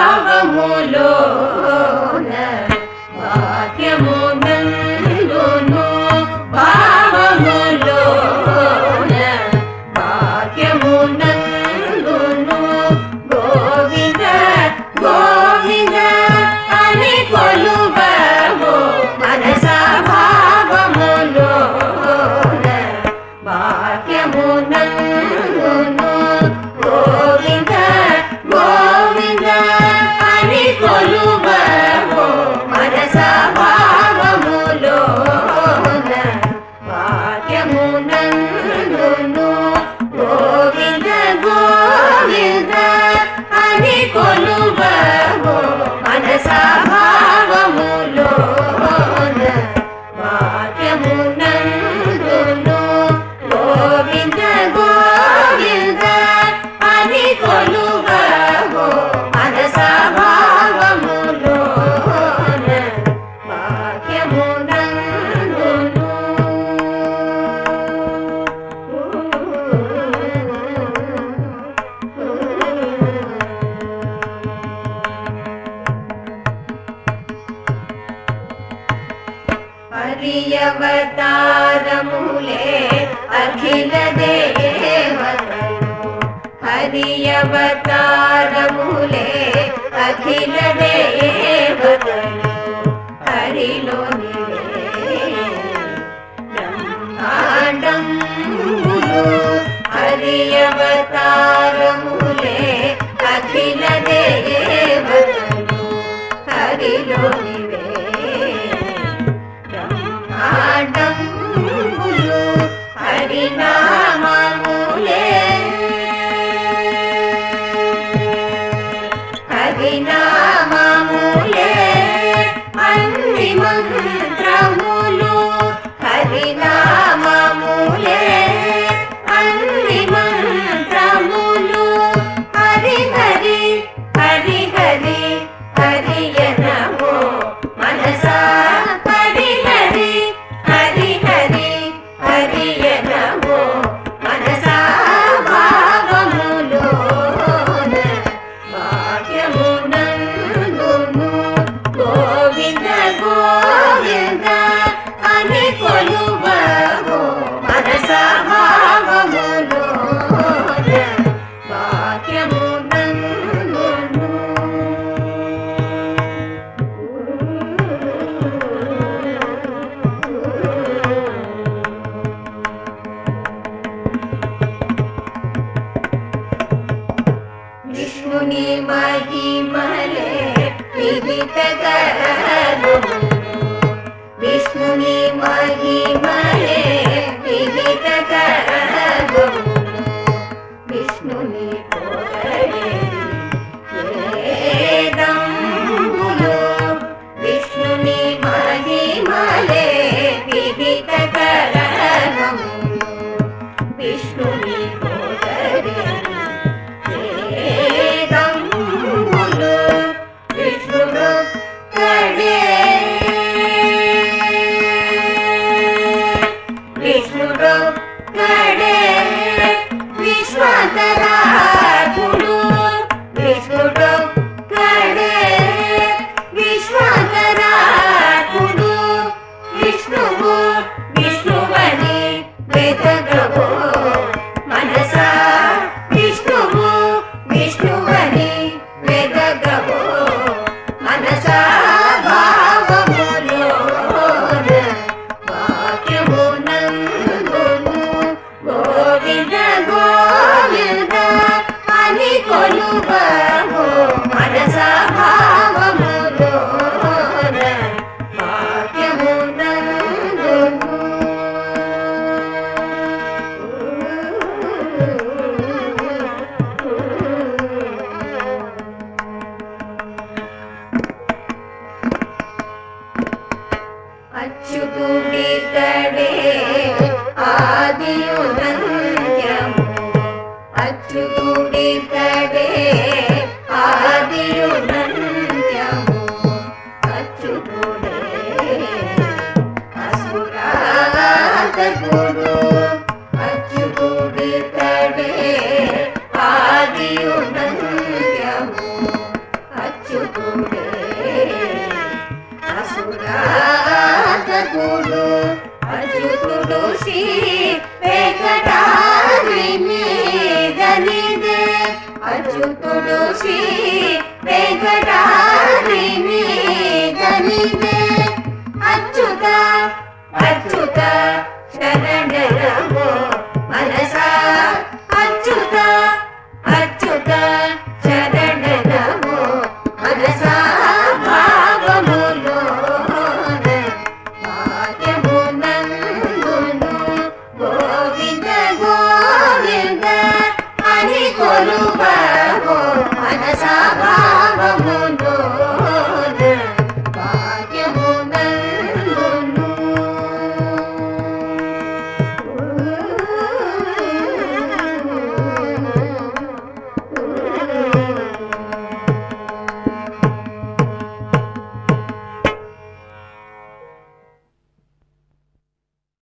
భావములోన వాక్యమునందును భావములోన వాక్యమునందును గోవింద గోవింద అని కొలువము మనసా భావములోన వాక్యమునందును గోవింద గోవింద అని కొలువము మనసా భావములోన వాక్యమునందును గోవింద గోవింద అని కొలువము మనసా భావములోన వాక్యమునందును గోవింద గోవింద అని కొలువము మనసా భావములోన వాక్యమునందును హరియవతారములే అఖిల దేవతలు హరియవతారములే అఖిల దేవతలు హరిలోనివే బ్రహ్మాండములు హరియవతారములే అఖిల దేవతలు హరిలోనివే బ్రహ్మాండములు హరినామములే హరినామములే అన్ని మంత్రములు హరినామములే అన్ని మంత్రములు హరి హరి హరి హరి హరియనమో మనసా హరి హరి హరి హరి హరియనమో మనసా భావములోన వాక్యమునందును గోవింద గోవింద అని కొలువము మనసా భావములోన వాక్యమునందును విష్ణుని మహిమలే వివిధ గణములు విష్ణుని మహిమలే వివిధ గణములు విష్ణుని పొగడే వేదములు విష్ణుని మహిమలే వివిధ గణములు విష్ణుని పొగడే వేదములు విష్ణుడు కడే విష్ణుడు కడే విశ్వధరాకుడు విష్ణుడు కడే విశ్వధరాకుడు విష్ణువు విష్ణువని వెతకబో మనసా విష్ణువు విష్ణువని వెతకబో మనసా భావములోన వాక్యమునందును గోవింద గోవింద అని కొలువము మనసా భావములోన వాక్యమునందును శ్రీ వెంకటాద్రి మీదనిదే అచ్యుతుడు శ్రీ వెంకటాద్రి మీదనిదే అచ్యుత అచ్యుత శరణమో